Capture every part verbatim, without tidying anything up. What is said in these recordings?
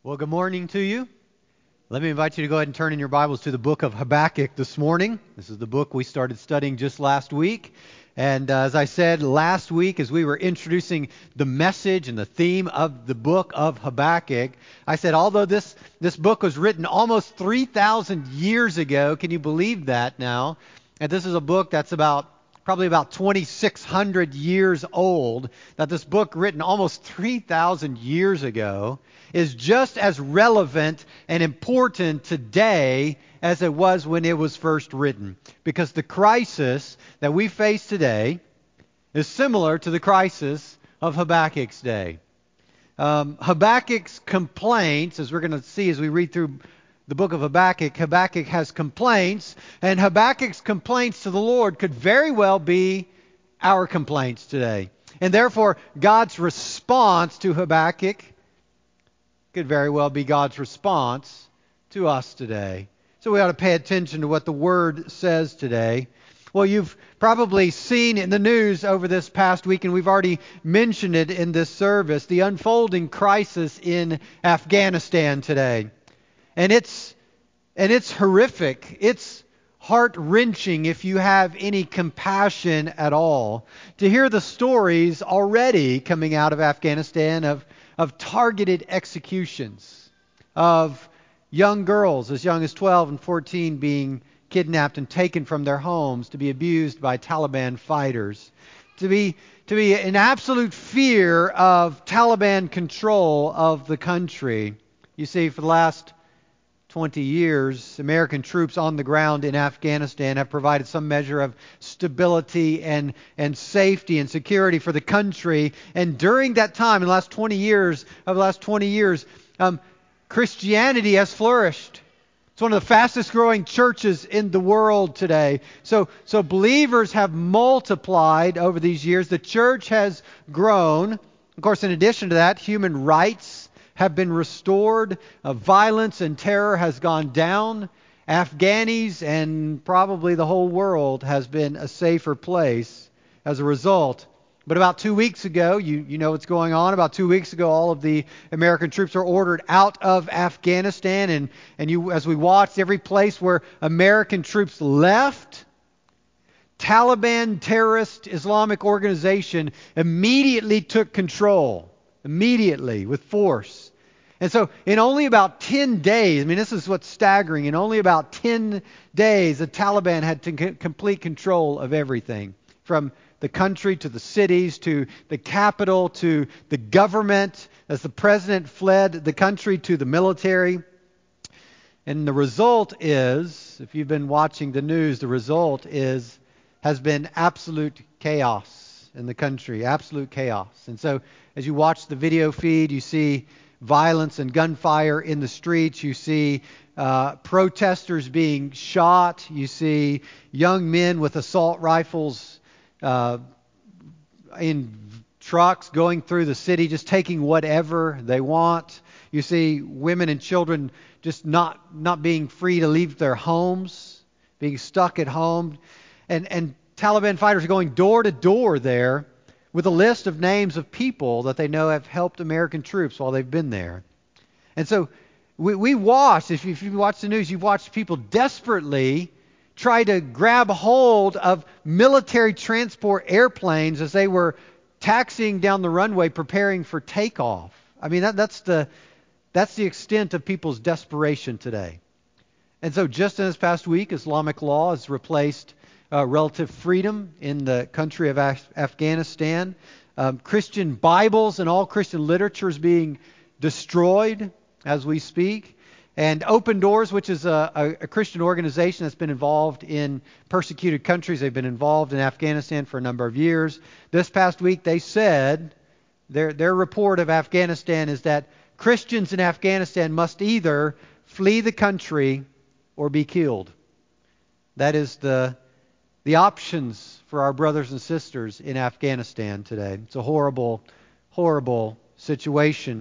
Well, good morning to you. Let me invite you to go ahead and turn in your Bibles to the book of Habakkuk this morning. This is the book we started studying just last week. And uh, as I said last week, as we were introducing the message and the theme of the book of Habakkuk, I said, although this, this book was written almost three thousand years ago, can you believe that now? And this is a book that's about probably about twenty-six hundred years old, that this book written almost three thousand years ago is just as relevant and important today as it was when it was first written. Because the crisis that we face today is similar to the crisis of Habakkuk's day. Um, Habakkuk's complaints, as we're going to see as we read through the book of Habakkuk, Habakkuk has complaints, and Habakkuk's complaints to the Lord could very well be our complaints today. And therefore, God's response to Habakkuk could very well be God's response to us today. So we ought to pay attention to what the Word says today. Well, you've probably seen in the news over this past week, and we've already mentioned it in this service, the unfolding crisis in Afghanistan today. And it's and it's horrific. It's heart-wrenching if you have any compassion at all to hear the stories already coming out of Afghanistan of, of targeted executions, of young girls as young as twelve and fourteen being kidnapped and taken from their homes to be abused by Taliban fighters, to be to be in absolute fear of Taliban control of the country. You see, for the last twenty years, American troops on the ground in Afghanistan have provided some measure of stability and, and safety and security for the country. And during that time, in the last twenty years, of the last twenty years, um, Christianity has flourished. It's one of the fastest growing churches in the world today. So, so believers have multiplied over these years. The church has grown. Of course, in addition to that, human rights have been restored. Uh, violence and terror has gone down. Afghanis and probably the whole world has been a safer place as a result. But about two weeks ago, you, you know what's going on. About two weeks ago, all of the American troops are ordered out of Afghanistan. And, and you, as we watched, every place where American troops left, Taliban terrorist Islamic organization immediately took control. Immediately, with force. And so, in only about ten days, I mean, this is what's staggering, in only about ten days, the Taliban had to c- complete control of everything. From the country to the cities to the capital to the government, as the president fled the country to the military. And the result is, if you've been watching the news, the result is, has been absolute chaos in the country, absolute chaos. And so, as you watch the video feed, you see violence and gunfire in the streets. You see uh, protesters being shot. You see young men with assault rifles uh, in trucks going through the city, just taking whatever they want. You see women and children just not not being free to leave their homes, being stuck at home. And, and Taliban fighters are going door to door there with a list of names of people that they know have helped American troops while they've been there. And so we, we watched, if you, if you watch the news, you've watched people desperately try to grab hold of military transport airplanes as they were taxiing down the runway preparing for takeoff. I mean, that, that's the that's the extent of people's desperation today. And so just in this past week, Islamic law has replaced Uh, relative freedom in the country of Af- Afghanistan. Um, Christian Bibles and all Christian literature is being destroyed as we speak. And Open Doors, which is a, a, a Christian organization that's been involved in persecuted countries, they've been involved in Afghanistan for a number of years. This past week they said, their, their report of Afghanistan is that Christians in Afghanistan must either flee the country or be killed. That is the The options for our brothers and sisters in Afghanistan today. It's a horrible, horrible situation.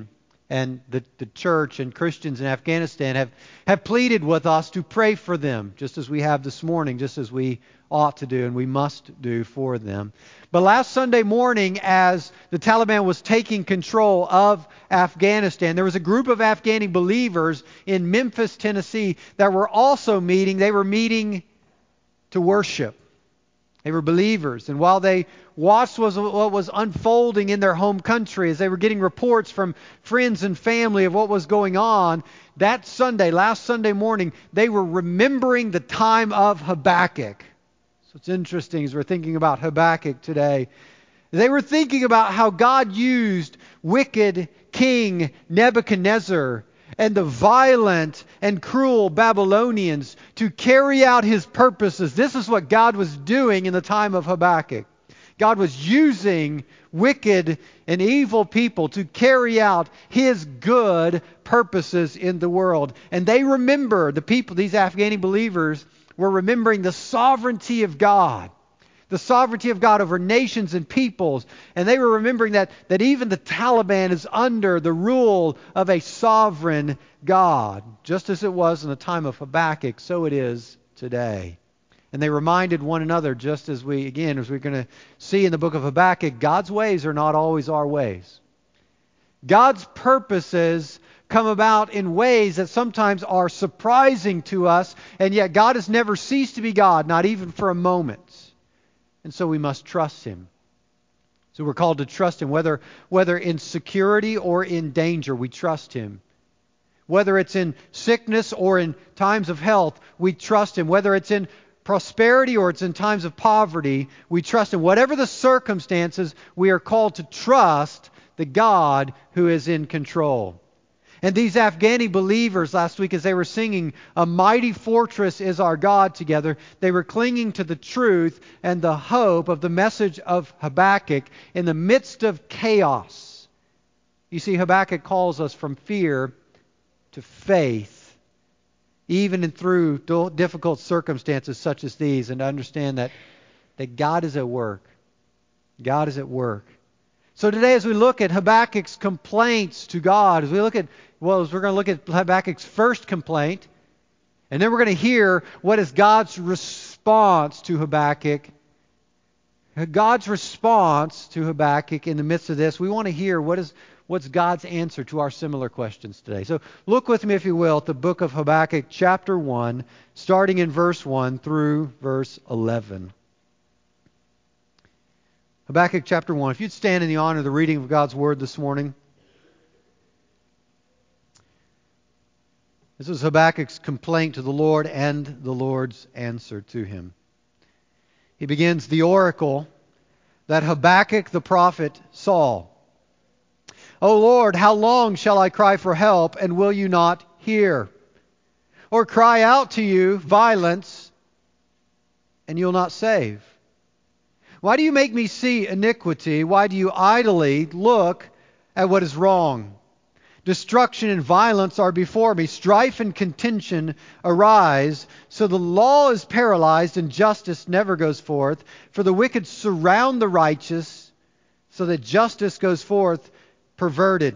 And the, the church and Christians in Afghanistan have, have pleaded with us to pray for them, just as we have this morning, just as we ought to do and we must do for them. But last Sunday morning, as the Taliban was taking control of Afghanistan, there was a group of Afghani believers in Memphis, Tennessee, that were also meeting. They were meeting to worship. They were believers. And while they watched what was unfolding in their home country, as they were getting reports from friends and family of what was going on, that Sunday, last Sunday morning, they were remembering the time of Habakkuk. So it's interesting as we're thinking about Habakkuk today. They were thinking about how God used wicked King Nebuchadnezzar and the violent and cruel Babylonians to carry out His purposes. This is what God was doing in the time of Habakkuk. God was using wicked and evil people to carry out His good purposes in the world. And they remember, the people, these Afghani believers, were remembering the sovereignty of God. The sovereignty of God over nations and peoples. And they were remembering that, that even the Taliban is under the rule of a sovereign God. Just as it was in the time of Habakkuk, so it is today. And they reminded one another, just as we, again, as we're going to see in the book of Habakkuk, God's ways are not always our ways. God's purposes come about in ways that sometimes are surprising to us, and yet God has never ceased to be God, not even for a moment. And so we must trust Him. So we're called to trust Him, whether, whether in security or in danger, we trust Him. Whether it's in sickness or in times of health, we trust Him. Whether it's in prosperity or it's in times of poverty, we trust Him. Whatever the circumstances, we are called to trust the God who is in control. And these Afghani believers last week, as they were singing, "A Mighty Fortress is Our God" together, they were clinging to the truth and the hope of the message of Habakkuk in the midst of chaos. You see, Habakkuk calls us from fear to faith, even in through difficult circumstances such as these, and to understand that, that God is at work. God is at work. So today, as we look at Habakkuk's complaints to God, as we look at, well, as we're going to look at Habakkuk's first complaint, and then we're going to hear what is God's response to Habakkuk. God's response to Habakkuk in the midst of this, we want to hear what is what's God's answer to our similar questions today. So look with me, if you will, at the book of Habakkuk, chapter one, starting in verse one through verse eleven. Habakkuk chapter one. If you'd stand in the honor of the reading of God's Word this morning. This is Habakkuk's complaint to the Lord and the Lord's answer to him. He begins, "The oracle that Habakkuk the prophet saw. O Lord, how long shall I cry for help, and will you not hear? Or cry out to you violence, and you'll not save? Why do you make me see iniquity? Why do you idly look at what is wrong? Destruction and violence are before me. Strife and contention arise. So the law is paralyzed and justice never goes forth. For the wicked surround the righteous, so that justice goes forth perverted."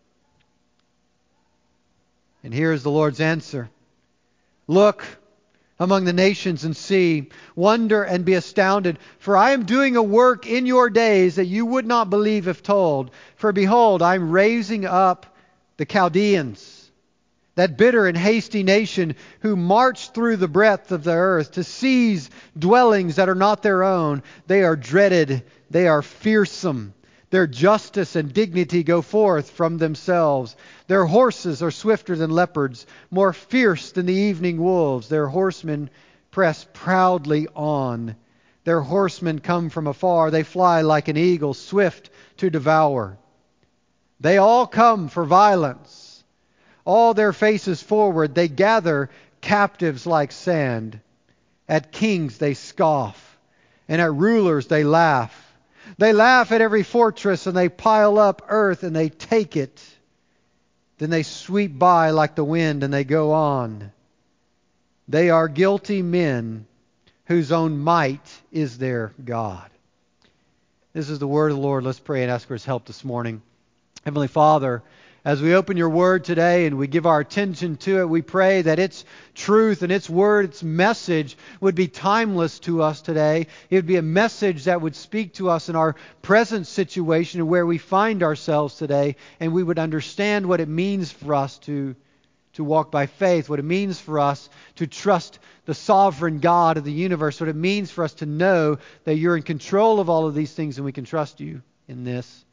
And here is the Lord's answer. "Look among the nations and see, wonder and be astounded. For I am doing a work in your days that you would not believe if told. For behold, I am raising up the Chaldeans, that bitter and hasty nation who march through the breadth of the earth to seize dwellings that are not their own. They are dreaded, they are fearsome. Their justice and dignity go forth from themselves. Their horses are swifter than leopards, more fierce than the evening wolves. Their horsemen press proudly on. Their horsemen come from afar. They fly like an eagle, swift to devour. They all come for violence. All their faces forward. They gather captives like sand. At kings they scoff, and at rulers they laugh. They laugh at every fortress, and they pile up earth, and they take it. Then they sweep by like the wind, and they go on. They are guilty men whose own might is their God." This is the word of the Lord. Let's pray and ask for His help this morning. Heavenly Father, as we open your word today and we give our attention to it, we pray that its truth and its word, its message would be timeless to us today. It would be a message that would speak to us in our present situation and where we find ourselves today, and we would understand what it means for us to, to walk by faith, what it means for us to trust the sovereign God of the universe, what it means for us to know that you're in control of all of these things and we can trust you in this.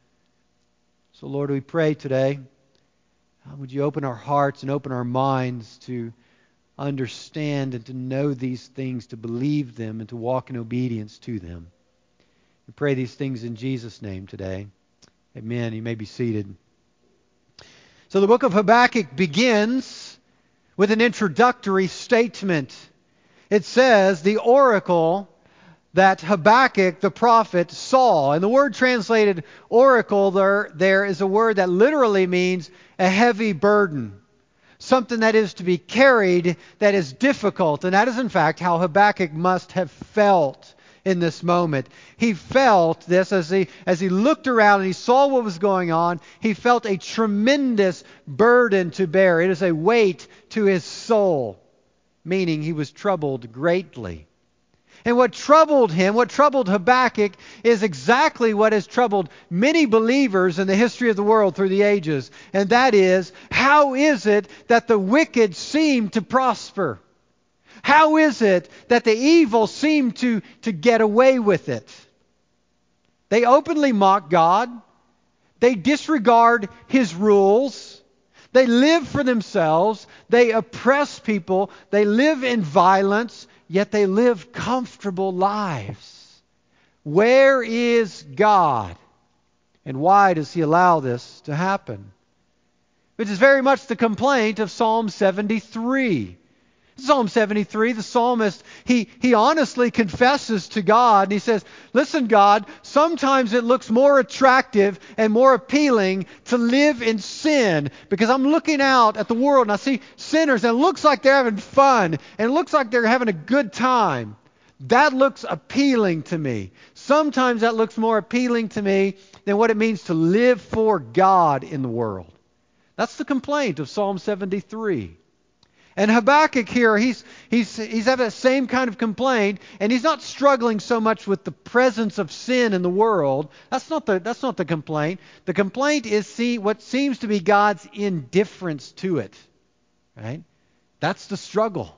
So Lord, we pray today, Uh, would you open our hearts and open our minds to understand and to know these things, to believe them, and to walk in obedience to them. We pray these things in Jesus' name today. Amen. You may be seated. So the book of Habakkuk begins with an introductory statement. It says, the oracle that Habakkuk the prophet saw. And the word translated oracle there, there is a word that literally means a heavy burden. Something that is to be carried, that is difficult. And that is in fact how Habakkuk must have felt in this moment. He felt this as he, as he looked around and he saw what was going on. He felt a tremendous burden to bear. It is a weight to his soul, meaning he was troubled greatly. And what troubled him, what troubled Habakkuk, is exactly what has troubled many believers in the history of the world through the ages. And that is, how is it that the wicked seem to prosper? How is it that the evil seem to, to get away with it? They openly mock God. They disregard His rules. They live for themselves. They oppress people. They live in violence. Yet they live comfortable lives. Where is God? And why does He allow this to happen? Which is very much the complaint of Psalm seventy-three. Psalm seventy-three, the psalmist, he, he honestly confesses to God, and he says, listen, God, sometimes it looks more attractive and more appealing to live in sin, because I'm looking out at the world and I see sinners and it looks like they're having fun and it looks like they're having a good time. That looks appealing to me. Sometimes that looks more appealing to me than what it means to live for God in the world. That's the complaint of Psalm seventy-three. And Habakkuk here, he's he's he's having that same kind of complaint, and he's not struggling so much with the presence of sin in the world. That's not the that's not the complaint. The complaint is see what seems to be God's indifference to it. Right? That's the struggle.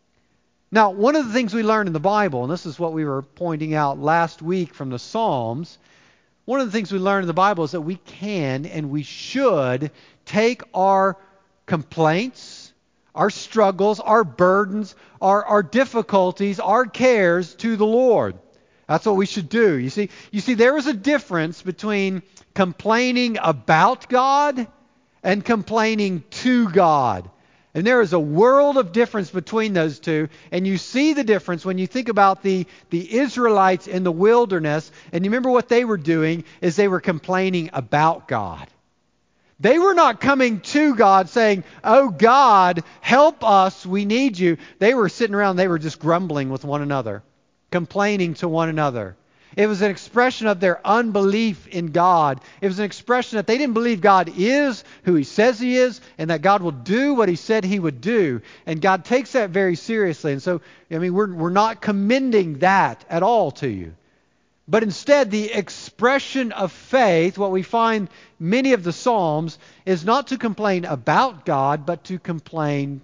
Now, one of the things we learn in the Bible, and this is what we were pointing out last week from the Psalms, one of the things we learn in the Bible is that we can and we should take our complaints, our struggles, our burdens, our, our difficulties, our cares to the Lord. That's what we should do. You see, you see, there is a difference between complaining about God and complaining to God. And there is a world of difference between those two. And you see the difference when you think about the, the Israelites in the wilderness. And you remember what they were doing is they were complaining about God. They were not coming to God saying, oh God, help us, we need you. They were sitting around, they were just grumbling with one another, complaining to one another. It was an expression of their unbelief in God. It was an expression that they didn't believe God is who He says He is, and that God will do what He said He would do. And God takes that very seriously. And so, I mean, we're, we're not commending that at all to you. But instead, the expression of faith, what we find many of the Psalms, is not to complain about God, but to complain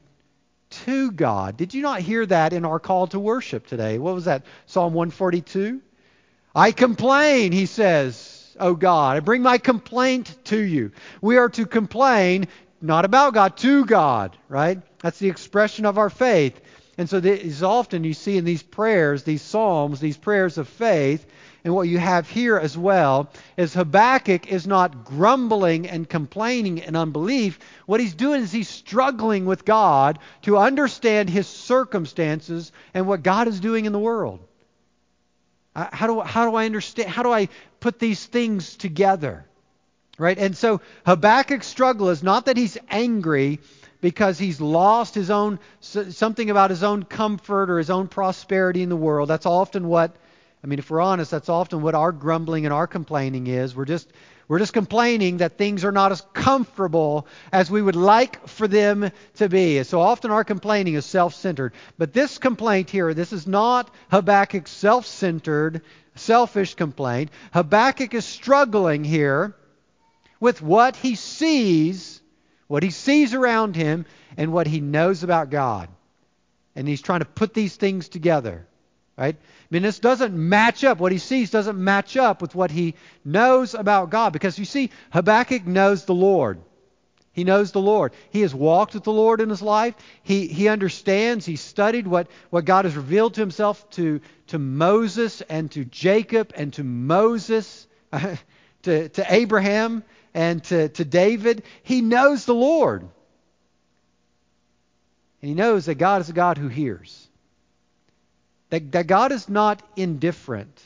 to God. Did you not hear that in our call to worship today? What was that? Psalm one forty-two? I complain, he says, O God. I bring my complaint to you. We are to complain not about God, to God, right? That's the expression of our faith. And so this often you see in these prayers, these psalms, these prayers of faith, and what you have here as well is Habakkuk is not grumbling and complaining in unbelief. What he's doing is he's struggling with God to understand his circumstances and what God is doing in the world. How do, how do I understand? How do I put these things together? Right? And so Habakkuk's struggle is not that he's angry because he's lost his own, something about his own comfort or his own prosperity in the world. That's often what, I mean, if we're honest, that's often what our grumbling and our complaining is. We're just, We're just complaining that things are not as comfortable as we would like for them to be. And so often our complaining is self-centered. But this complaint here, this is not Habakkuk's self-centered, selfish complaint. Habakkuk is struggling here with what he sees, what he sees around him, and what he knows about God. And he's trying to put these things together, right? I mean, this doesn't match up. What he sees doesn't match up with what he knows about God. Because you see, Habakkuk knows the Lord. He knows the Lord. He has walked with the Lord in his life. He he understands. He studied what, what God has revealed to himself to, to Moses and to Jacob and to Moses, to, to Abraham and to, to David. He knows the Lord. And he knows that God is a God who hears. That, that God is not indifferent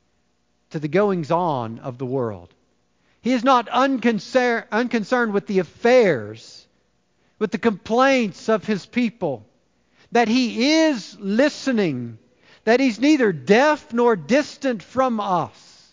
to the goings-on of the world. He is not unconcerned, unconcerned with the affairs, with the complaints of His people. That He is listening. That He's neither deaf nor distant from us.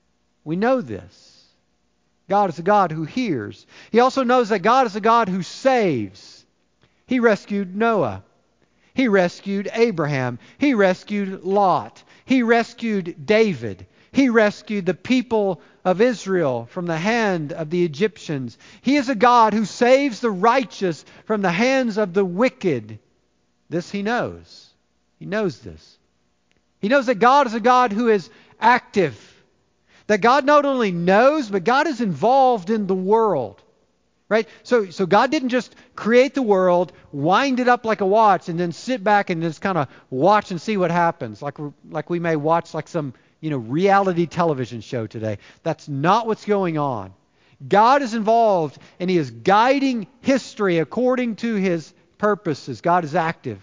We know this. God is a God who hears. He also knows that God is a God who saves. He rescued Noah. He rescued Abraham. He rescued Lot. He rescued David. He rescued the people of Israel from the hand of the Egyptians. He is a God who saves the righteous from the hands of the wicked. This he knows. He knows this. He knows that God is a God who is active. That God not only knows, but God is involved in the world. Right? So so God didn't just create the world, wind it up like a watch, and then sit back and just kind of watch and see what happens. Like, like we may watch like some, you know, reality television show today. That's not what's going on. God is involved, and He is guiding history according to His purposes. God is active.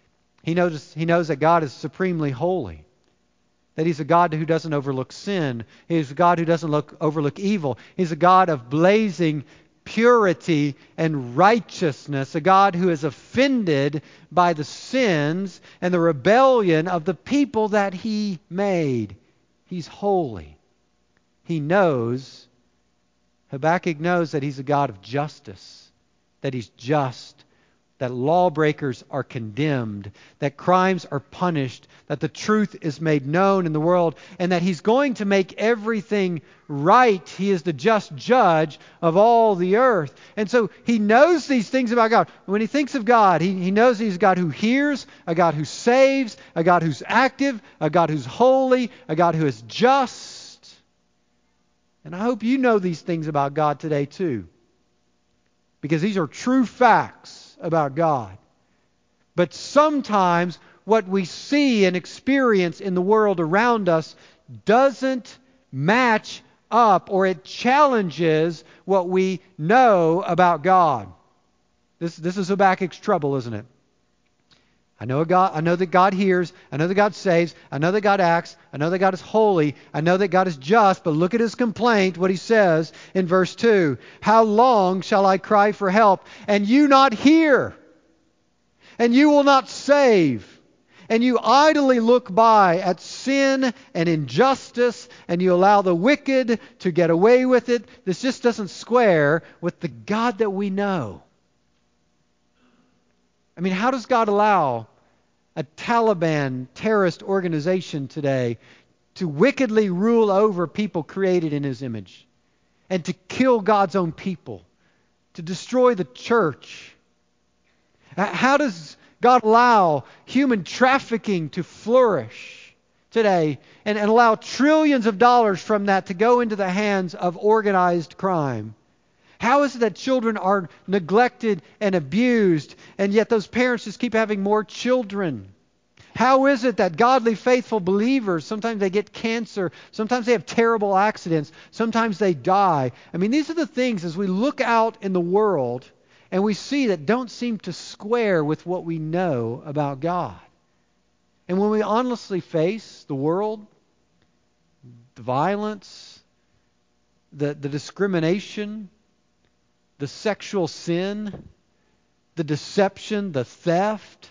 He knows, he knows that God is supremely holy. That He's a God who doesn't overlook sin. He's a God who doesn't look, overlook evil. He's a God of blazing purity and righteousness, a God who is offended by the sins and the rebellion of the people that He made. He's holy. He knows, Habakkuk knows that He's a God of justice, that He's just, that lawbreakers are condemned, that crimes are punished, that the truth is made known in the world, and that He's going to make everything right. He is the just judge of all the earth. And so He knows these things about God. When He thinks of God, He, he knows He's a God who hears, a God who saves, a God who's active, a God who's holy, a God who is just. And I hope you know these things about God today too. Because these are true facts about God. But sometimes what we see and experience in the world around us doesn't match up, or it challenges what we know about God. This, this is Habakkuk's trouble, isn't it? I know God, I know that God hears. I know that God saves. I know that God acts. I know that God is holy. I know that God is just. But look at his complaint, what he says in verse two. How long shall I cry for help, and you not hear? And you will not save? And you idly look by at sin and injustice, and you allow the wicked to get away with it. This just doesn't square with the God that we know. I mean, how does God allow a Taliban terrorist organization today to wickedly rule over people created in His image, and to kill God's own people, to destroy the church? How does God allow human trafficking to flourish today and, and allow trillions of dollars from that to go into the hands of organized crime? How is it that children are neglected and abused, and yet those parents just keep having more children? How is it that godly, faithful believers, sometimes they get cancer, sometimes they have terrible accidents, sometimes they die? I mean, these are the things as we look out in the world and we see that don't seem to square with what we know about God. And when we honestly face the world, the violence, the, the discrimination, the sexual sin, the deception, the theft,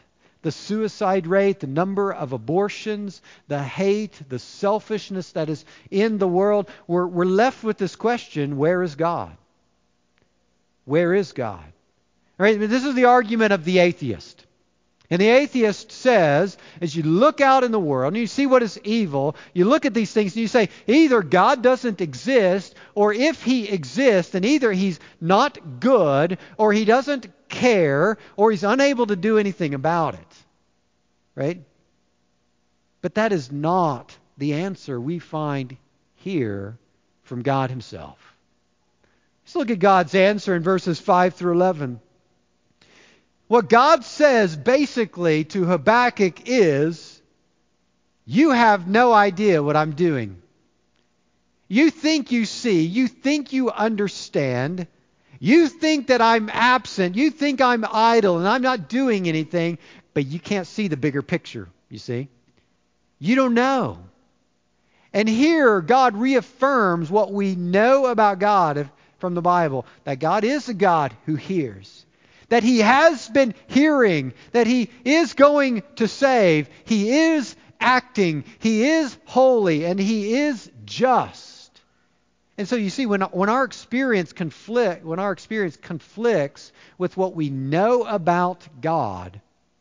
the suicide rate, the number of abortions, the hate, the selfishness that is in the world, we're, we're left with this question, where is God? Where is God? All right, this is the argument of the atheist. And the atheist says, as you look out in the world and you see what is evil, you look at these things and you say, either God doesn't exist, or if He exists, then either He's not good, or He doesn't care, or He's unable to do anything about it. Right? But that is not the answer we find here from God Himself. Let's look at God's answer in verses five through eleven. What God says basically to Habakkuk is, you have no idea what I'm doing. You think you see, you think you understand, you think that I'm absent, you think I'm idle and I'm not doing anything, but you can't see the bigger picture, you see. You don't know. And here God reaffirms what we know about God from the Bible, that God is a God who hears. That He has been hearing, that He is going to save, He is acting, He is holy, and He is just. And so you see, when when our experience conflict, when our experience conflicts with what we know about God,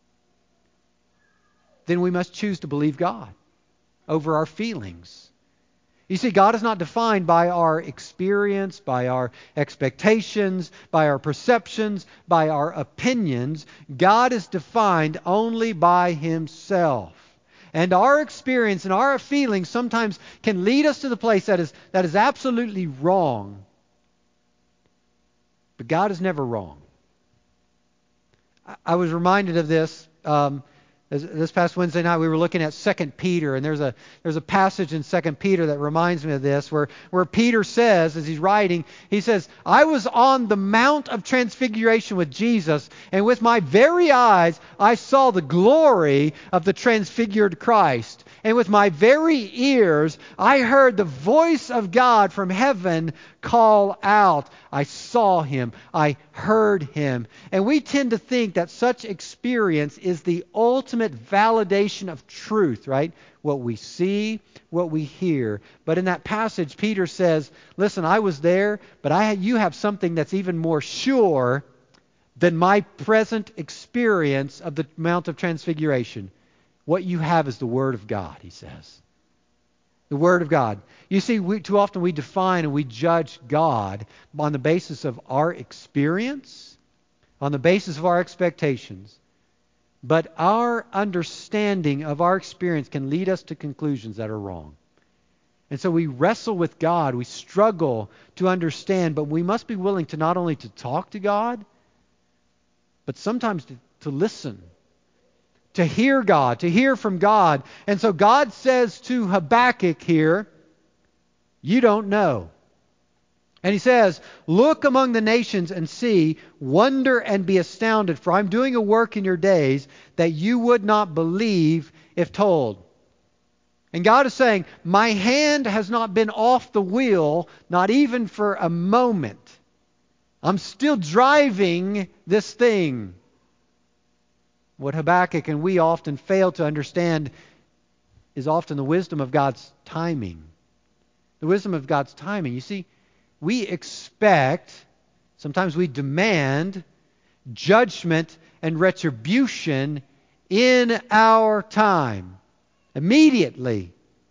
then we must choose to believe God over our feelings. You see, God is not defined by our experience, by our expectations, by our perceptions, by our opinions. God is defined only by Himself. And our experience and our feelings sometimes can lead us to the place that is, that is absolutely wrong. But God is never wrong. I, I was reminded of this. Um, This past Wednesday night we were looking at Second Peter, and there's a there's a passage in Second Peter that reminds me of this, where, where Peter says, as he's writing, he says, I was on the Mount of Transfiguration with Jesus, and with my very eyes I saw the glory of the transfigured Christ. And with my very ears I heard the voice of God from heaven call out. I saw Him. I heard Him. And we tend to think that such experience is the ultimate validation of truth, right? What we see, what we hear. But in that passage, Peter says, listen, I was there, but I you have something that's even more sure than my present experience of the Mount of Transfiguration. What you have is the Word of God, he says. The Word of God. You see, we, too often we define and we judge God on the basis of our experience, on the basis of our expectations. But our understanding of our experience can lead us to conclusions that are wrong. And so we wrestle with God, we struggle to understand, but we must be willing to not only to talk to God, but sometimes to, to listen. To hear God, to hear from God. And so God says to Habakkuk here, you don't know. And He says, look among the nations and see, wonder and be astounded, for I'm doing a work in your days that you would not believe if told. And God is saying, my hand has not been off the wheel, not even for a moment. I'm still driving this thing. What Habakkuk and we often fail to understand is often the wisdom of God's timing. The wisdom of God's timing. You see, we expect, sometimes we demand, judgment and retribution in our time, immediately.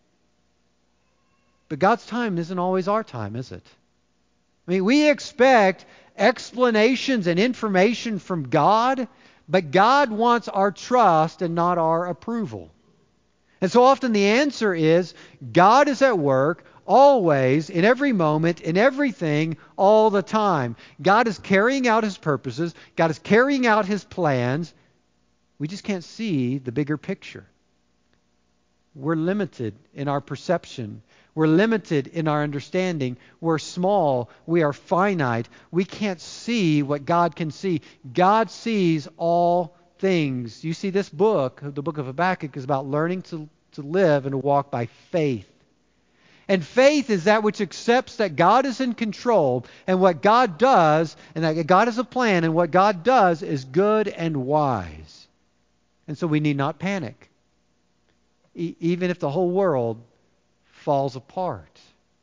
But God's time isn't always our time, is it? I mean, we expect explanations and information from God, but God wants our trust and not our approval. And so often the answer is, God is at work always, in every moment, in everything, all the time. God is carrying out His purposes. God is carrying out His plans. We just can't see the bigger picture. We're limited in our perception. We're limited in our understanding. We're small. We are finite. We can't see what God can see. God sees all things. You see, this book, the book of Habakkuk, is about learning to, to live and to walk by faith. And faith is that which accepts that God is in control, and what God does, and that God has a plan, and what God does is good and wise. And so we need not panic, e- even if the whole world falls apart.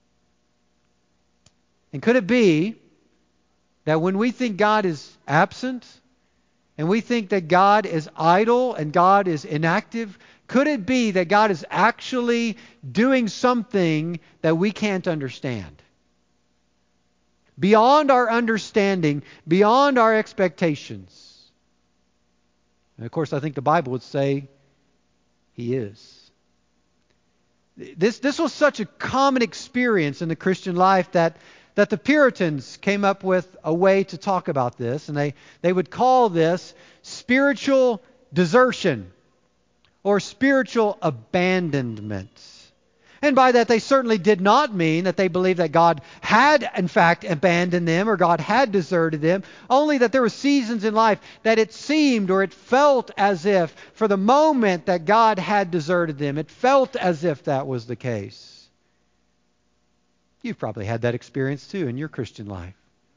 And could it be that when we think God is absent, and we think that God is idle and God is inactive, could it be that God is actually doing something that we can't understand? Beyond our understanding, beyond our expectations. And of course, I think the Bible would say He is. This, this was such a common experience in the Christian life that that the Puritans came up with a way to talk about this, and they, they would call this spiritual desertion or spiritual abandonment. And by that, they certainly did not mean that they believed that God had, in fact, abandoned them or God had deserted them, only that there were seasons in life that it seemed or it felt as if, for the moment, that God had deserted them. It felt as if that was the case. You've probably had that experience too in your Christian life.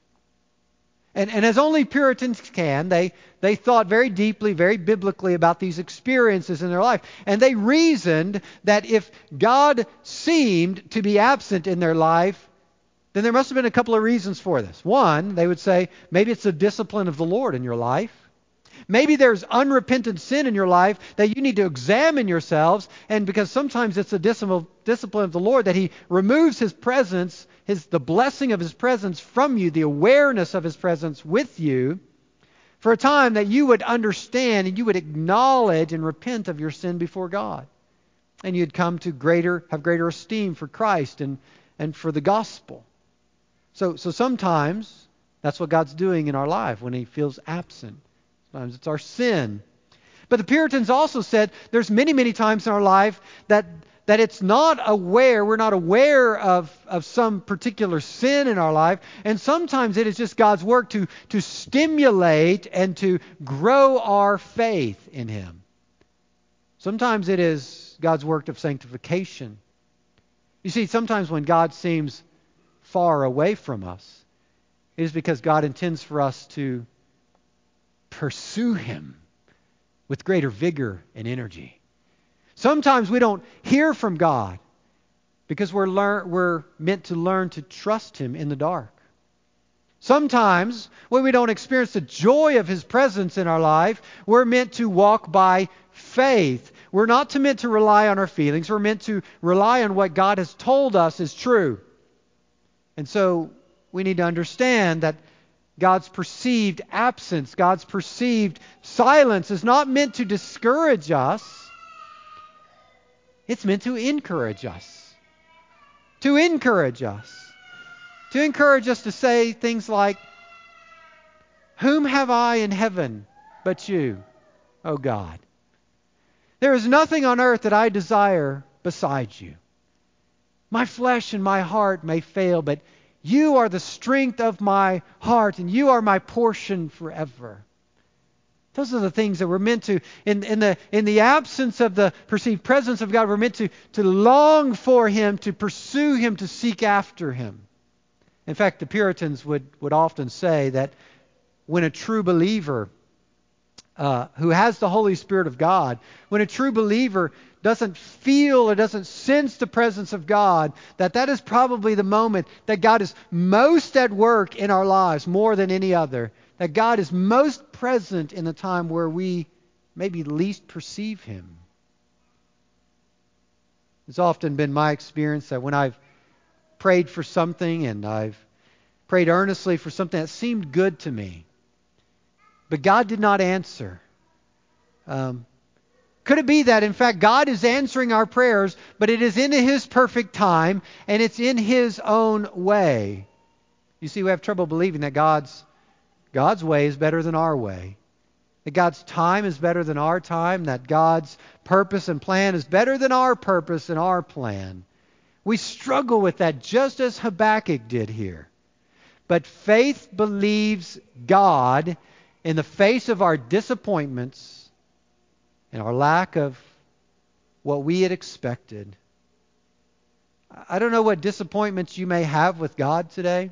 And, and as only Puritans can, they, they thought very deeply, very biblically about these experiences in their life. And they reasoned that if God seemed to be absent in their life, then there must have been a couple of reasons for this. One, they would say, maybe it's the discipline of the Lord in your life. Maybe there's unrepentant sin in your life that you need to examine yourselves, and because sometimes it's the discipline of the Lord that He removes His presence, His the blessing of His presence from you, the awareness of His presence with you, for a time that you would understand and you would acknowledge and repent of your sin before God. And you'd come to greater, have greater esteem for Christ and, and for the gospel. So, so sometimes that's what God's doing in our life when He feels absent. Sometimes it's our sin. But the Puritans also said there's many, many times in our life that that it's not aware, we're not aware of, of some particular sin in our life. And sometimes it is just God's work to, to stimulate and to grow our faith in Him. Sometimes it is God's work of sanctification. You see, sometimes when God seems far away from us, it is because God intends for us to pursue Him with greater vigor and energy. Sometimes we don't hear from God because we're lear- we're meant to learn to trust Him in the dark. Sometimes when we don't experience the joy of His presence in our life, we're meant to walk by faith. We're not to meant to rely on our feelings. We're meant to rely on what God has told us is true. And so we need to understand that God's perceived absence, God's perceived silence is not meant to discourage us. It's meant to encourage us. To encourage us. To encourage us to say things like, "Whom have I in heaven but you, O God? There is nothing on earth that I desire besides you. My flesh and my heart may fail, but you are the strength of my heart, and you are my portion forever." Those are the things that we're meant to, in, in, the, in the absence of the perceived presence of God, we're meant to, to long for Him, to pursue Him, to seek after Him. In fact, the Puritans would, would often say that when a true believer uh, who has the Holy Spirit of God, when a true believer doesn't feel or doesn't sense the presence of God, that that is probably the moment that God is most at work in our lives more than any other. That God is most present in the time where we maybe least perceive Him. It's often been my experience that when I've prayed for something and I've prayed earnestly for something that seemed good to me, but God did not answer. Um, could it be that, in fact, God is answering our prayers, but it is in His perfect time and it's in His own way? You see, we have trouble believing that God's God's way is better than our way. That God's time is better than our time. That God's purpose and plan is better than our purpose and our plan. We struggle with that just as Habakkuk did here. But faith believes God in the face of our disappointments and our lack of what we had expected. I don't know what disappointments you may have with God today.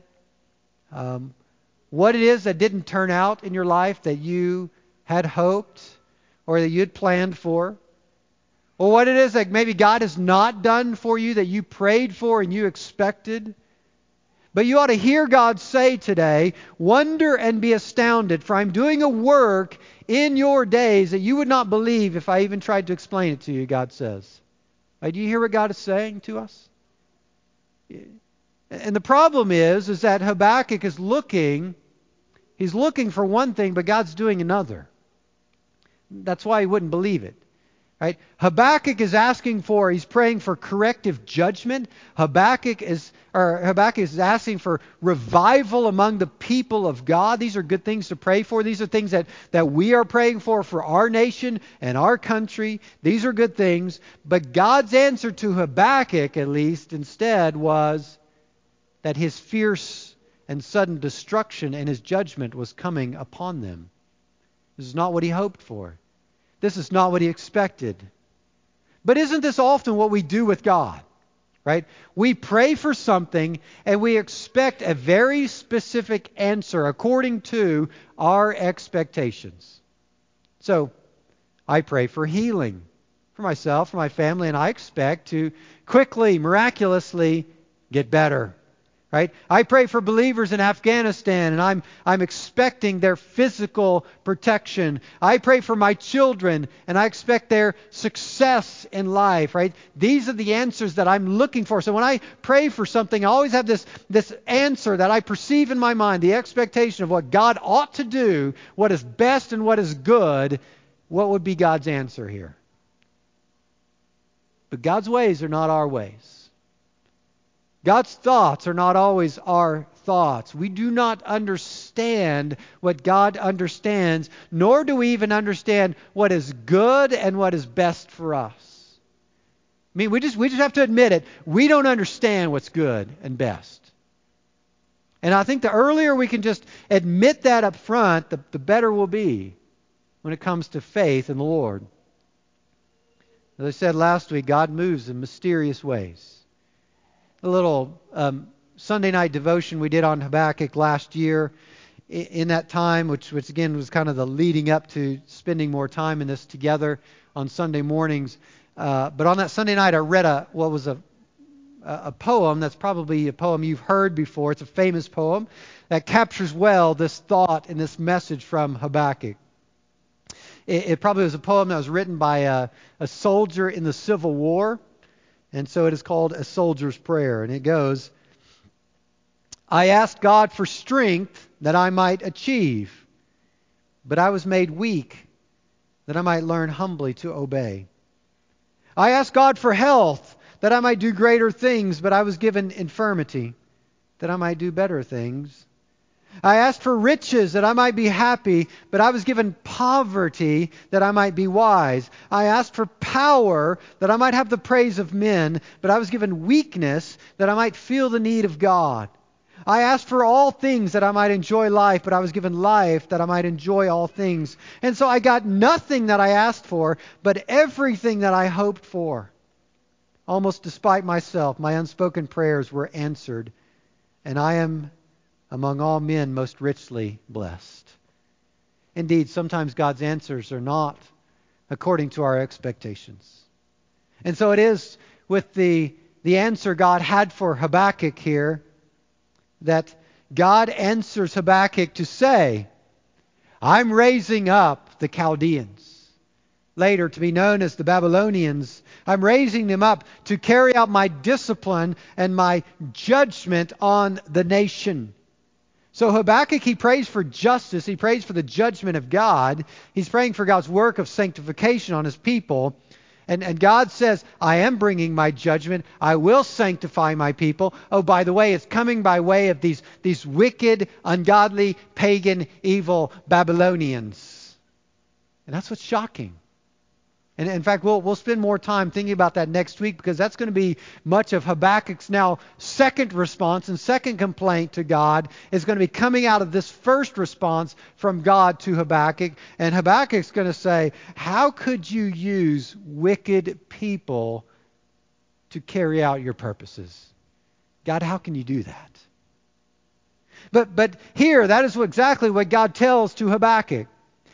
Um, what it is that didn't turn out in your life that you had hoped. or that you had planned for, or what it is that maybe God has not done for you that you prayed for and you expected. But you ought to hear God say today, wonder and be astounded, for I'm doing a work in your days that you would not believe if I even tried to explain it to you, God says. Right, do you hear what God is saying to us? And the problem is, is that Habakkuk is looking, he's looking for one thing, but God's doing another. That's why he wouldn't believe it. Right? Habakkuk is asking for, he's praying for corrective judgment. Habakkuk is, or Habakkuk is asking for revival among the people of God. These are good things to pray for. These are things that, that we are praying for for our nation and our country. These are good things. But God's answer to Habakkuk, at least, instead was that his fierce and sudden destruction and his judgment was coming upon them. This is not what he hoped for. This is not what he expected. But isn't this often what we do with God? Right? We pray for something and we expect a very specific answer according to our expectations. So, I pray for healing for myself, for my family, and I expect to quickly, miraculously get better. Right? I pray for believers in Afghanistan, and I'm I'm expecting their physical protection. I pray for my children, and I expect their success in life. Right? These are the answers that I'm looking for. So when I pray for something, I always have this this answer that I perceive in my mind, the expectation of what God ought to do, what is best and what is good. What would be God's answer here? But God's ways are not our ways. God's thoughts are not always our thoughts. We do not understand what God understands, nor do we even understand what is good and what is best for us. I mean, we just we just have to admit it. We don't understand what's good and best. And I think the earlier we can just admit that up front, the, the better we'll be when it comes to faith in the Lord. As I said last week, God moves in mysterious ways. A little um, Sunday night devotion we did on Habakkuk last year. In, in that time, which, which again was kind of the leading up to spending more time in this together on Sunday mornings. Uh, but on that Sunday night, I read a what was a a poem that's probably a poem you've heard before. It's a famous poem that captures well this thought and this message from Habakkuk. It, it probably was a poem that was written by a, a soldier in the Civil War. And so it is called A Soldier's Prayer. And it goes, I asked God for strength that I might achieve, but I was made weak that I might learn humbly to obey. I asked God for health that I might do greater things, but I was given infirmity that I might do better things. I asked for riches that I might be happy, but I was given poverty that I might be wise. I asked for power that I might have the praise of men, but I was given weakness that I might feel the need of God. I asked for all things that I might enjoy life, but I was given life that I might enjoy all things. And so I got nothing that I asked for, but everything that I hoped for. Almost despite myself, my unspoken prayers were answered, and I am among all men most richly blessed. Indeed, sometimes God's answers are not according to our expectations. And so it is with the, the answer God had for Habakkuk here, that God answers Habakkuk to say, I'm raising up the Chaldeans, later to be known as the Babylonians. I'm raising them up to carry out my discipline and my judgment on the nation. So Habakkuk, he prays for justice. He prays for the judgment of God. He's praying for God's work of sanctification on his people. And, and God says, I am bringing my judgment. I will sanctify my people. Oh, by the way, it's coming by way of these, these wicked, ungodly, pagan, evil Babylonians. And that's what's shocking. And in fact, we'll we'll spend more time thinking about that next week, because that's going to be much of Habakkuk's now second response and second complaint to God is going to be coming out of this first response from God to Habakkuk. And Habakkuk's going to say, how could you use wicked people to carry out your purposes? God, how can you do that? But but here, that is exactly what God tells to Habakkuk.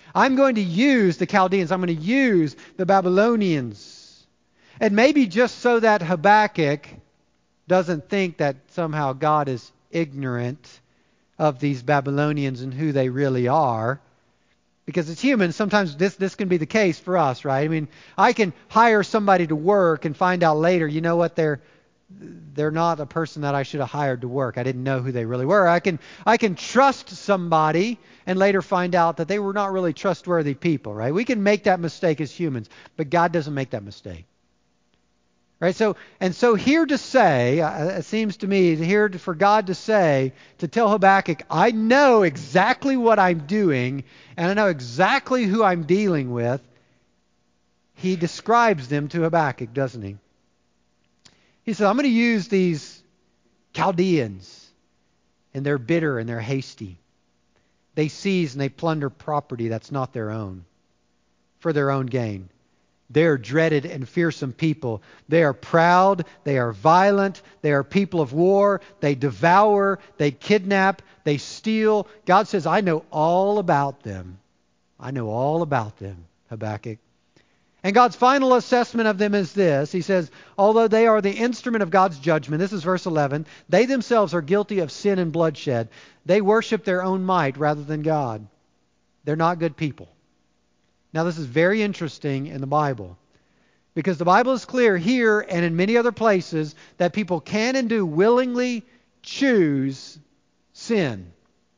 I'm going to use the Chaldeans. I'm going to use the Babylonians. And maybe just so that Habakkuk doesn't think that somehow God is ignorant of these Babylonians and who they really are. Because as humans, sometimes this, this can be the case for us, right? I mean, I can hire somebody to work and find out later, you know what, they're they're not a person that I should have hired to work. I didn't know who they really were. I can I can trust somebody and later find out that they were not really trustworthy people, right? We can make that mistake as humans, but God doesn't make that mistake. Right? So, and so here to say, uh, it seems to me, here to, for God to say, to tell Habakkuk, I know exactly what I'm doing, and I know exactly who I'm dealing with. He describes them to Habakkuk, doesn't he? He says, I'm going to use these Chaldeans, and they're bitter and they're hasty. They seize and they plunder property that's not their own for their own gain. They are dreaded and fearsome people. They are proud. They are violent. They are people of war. They devour. They kidnap. They steal. God says, I know all about them. I know all about them, Habakkuk. And God's final assessment of them is this. He says, although they are the instrument of God's judgment, this is verse eleven, they themselves are guilty of sin and bloodshed. They worship their own might rather than God. They're not good people. Now, this is very interesting in the Bible, because the Bible is clear here and in many other places that people can and do willingly choose sin.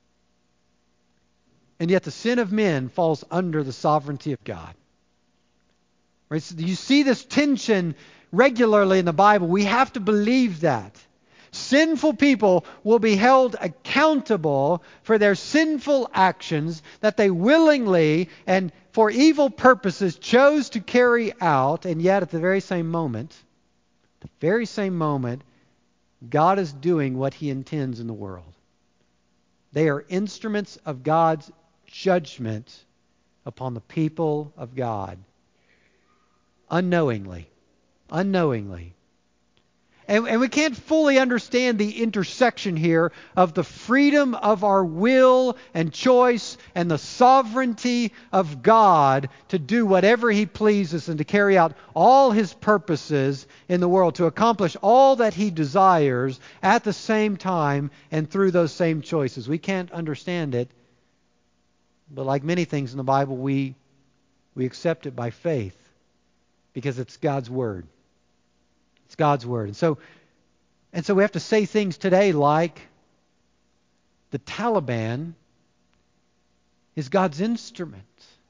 And yet the sin of men falls under the sovereignty of God. Right? So you see this tension regularly in the Bible. We have to believe that. Sinful people will be held accountable for their sinful actions that they willingly and for evil purposes chose to carry out, and yet at the very same moment, the very same moment, God is doing what He intends in the world. They are instruments of God's judgment upon the people of God. Unknowingly. Unknowingly. And, and we can't fully understand the intersection here of the freedom of our will and choice and the sovereignty of God to do whatever He pleases and to carry out all His purposes in the world, to accomplish all that He desires at the same time and through those same choices. We can't understand it, but like many things in the Bible, we, we accept it by faith because it's God's Word. It's God's Word. And so, and so we have to say things today like the Taliban is God's instrument.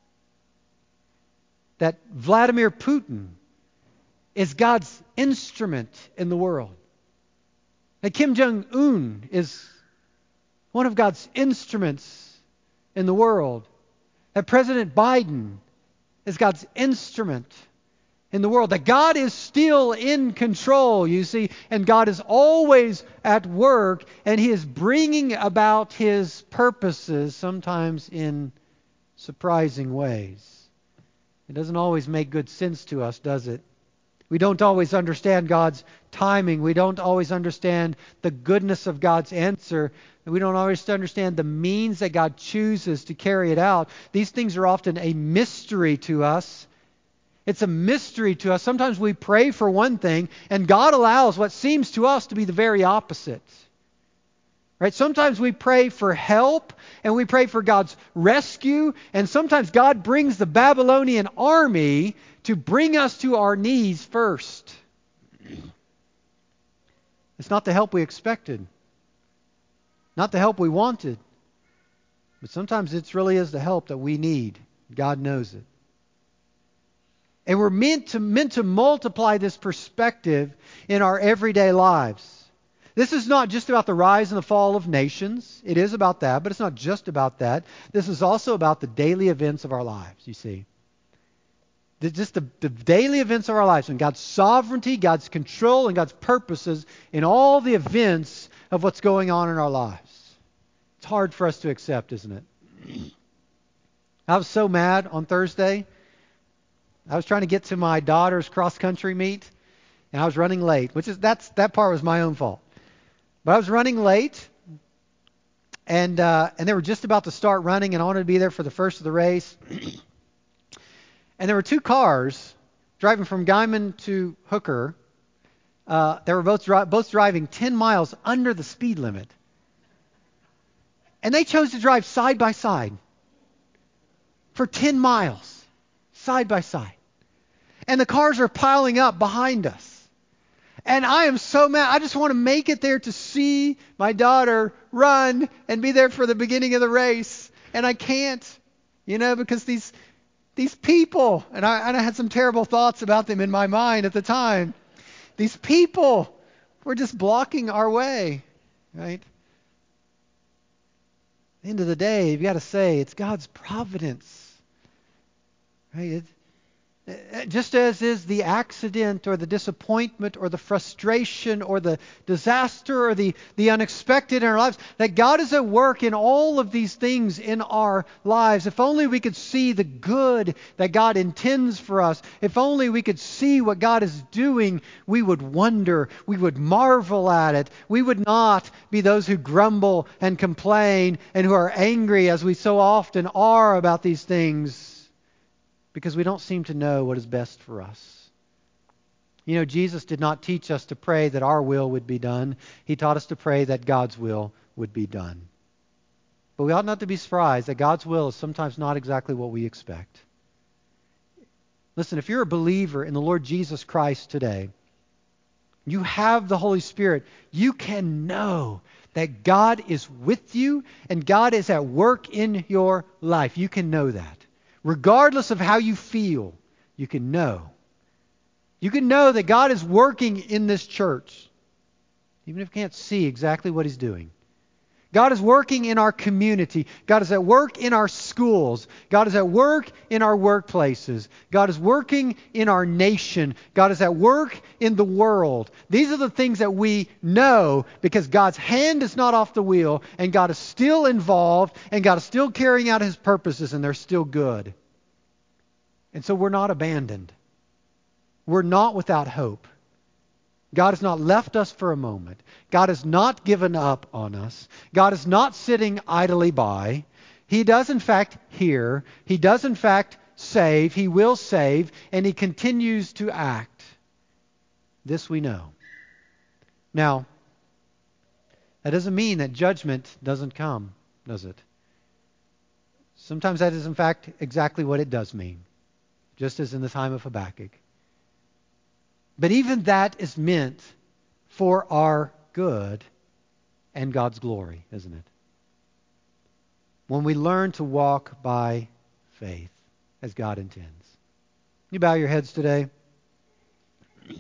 That Vladimir Putin is God's instrument in the world. That Kim Jong-un is one of God's instruments in the world. That President Biden is God's instrument in the world. That God is still in control, you see, and God is always at work, and He is bringing about His purposes, sometimes in surprising ways. It doesn't always make good sense to us, does it? We don't always understand God's timing. We don't always understand the goodness of God's answer. We don't always understand the means that God chooses to carry it out. These things are often a mystery to us. It's a mystery to us. Sometimes we pray for one thing, and God allows what seems to us to be the very opposite. Right? Sometimes we pray for help, and we pray for God's rescue, and sometimes God brings the Babylonian army to bring us to our knees first. It's not the help we expected, not the help we wanted, but sometimes it really is the help that we need. God knows it. And we're meant to, meant to multiply this perspective in our everyday lives. This is not just about the rise and the fall of nations. It is about that, but it's not just about that. This is also about the daily events of our lives, you see. The, just the, the daily events of our lives, and God's sovereignty, God's control, and God's purposes in all the events of what's going on in our lives. It's hard for us to accept, isn't it? I was so mad on Thursday. I was trying to get to my daughter's cross-country meet, and I was running late, which is that's that part was my own fault. But I was running late, And uh, and they were just about to start running, and I wanted to be there for the first of the race. And there were two cars driving from Guyman to Hooker. Uh, they were both dri- both driving ten miles under the speed limit. And they chose to drive side by side for ten miles, side by side. And the cars are piling up behind us. And I am so mad. I just want to make it there to see my daughter run and be there for the beginning of the race. And I can't, you know, because these these people, and I, and I had some terrible thoughts about them in my mind at the time. These people were just blocking our way, right? At the end of the day, you've got to say it's God's providence, right? It, Just as is the accident or the disappointment or the frustration or the disaster or the, the unexpected in our lives, that God is at work in all of these things in our lives. If only we could see the good that God intends for us. If only we could see what God is doing, we would wonder. We would marvel at it. We would not be those who grumble and complain and who are angry, as we so often are about these things, because we don't seem to know what is best for us. You know, Jesus did not teach us to pray that our will would be done. He taught us to pray that God's will would be done. But we ought not to be surprised that God's will is sometimes not exactly what we expect. Listen, if you're a believer in the Lord Jesus Christ today, you have the Holy Spirit, you can know that God is with you and God is at work in your life. You can know that. Regardless of how you feel, you can know. You can know that God is working in this church, even if you can't see exactly what He's doing. God is working in our community. God is at work in our schools. God is at work in our workplaces. God is working in our nation. God is at work in the world. These are the things that we know because God's hand is not off the wheel and God is still involved and God is still carrying out His purposes and they're still good. And so we're not abandoned. We're not without hope. God has not left us for a moment. God has not given up on us. God is not sitting idly by. He does in fact hear. He does in fact save. He will save. And He continues to act. This we know. Now, that doesn't mean that judgment doesn't come, does it? Sometimes that is in fact exactly what it does mean. Just as in the time of Habakkuk. But even that is meant for our good and God's glory, isn't it? When we learn to walk by faith as God intends. You bow your heads today. Do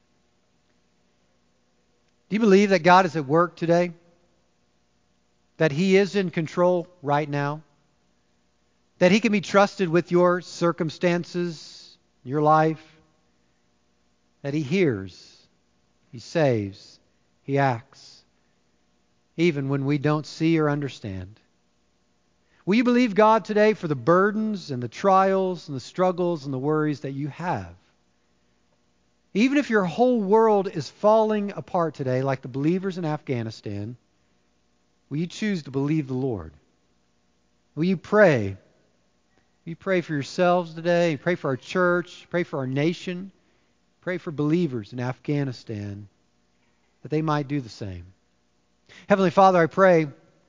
you believe that God is at work today? That He is in control right now? That He can be trusted with your circumstances, your life? That He hears, He saves, He acts, even when we don't see or understand. Will you believe God today for the burdens and the trials and the struggles and the worries that you have? Even if your whole world is falling apart today, like the believers in Afghanistan, will you choose to believe the Lord? Will you pray? Will you pray for yourselves today? Pray for our church. Pray for our nation. Pray for believers in Afghanistan that they might do the same. Heavenly Father, I pray,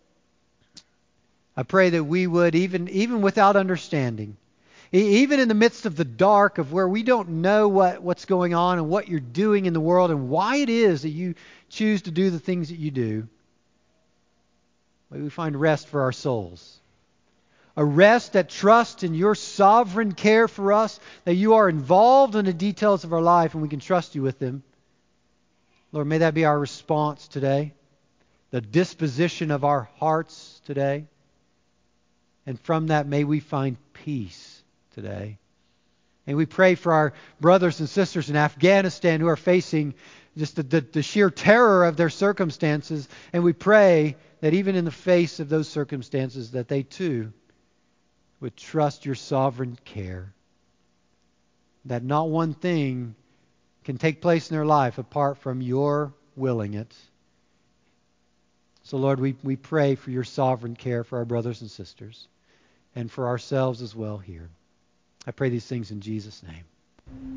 I pray that we would, even, even without understanding, e- even in the midst of the dark of where we don't know what, what's going on and what you're doing in the world and why it is that you choose to do the things that you do, may we find rest for our souls. A rest that trusts in your sovereign care for us, that you are involved in the details of our life and we can trust you with them. Lord, may that be our response today, the disposition of our hearts today. And from that, may we find peace today. And we pray for our brothers and sisters in Afghanistan who are facing just the, the, the sheer terror of their circumstances. And we pray that even in the face of those circumstances, that they too would trust your sovereign care. That not one thing can take place in their life apart from your willing it. So, Lord, we, we pray for your sovereign care for our brothers and sisters and for ourselves as well here. I pray these things in Jesus' name.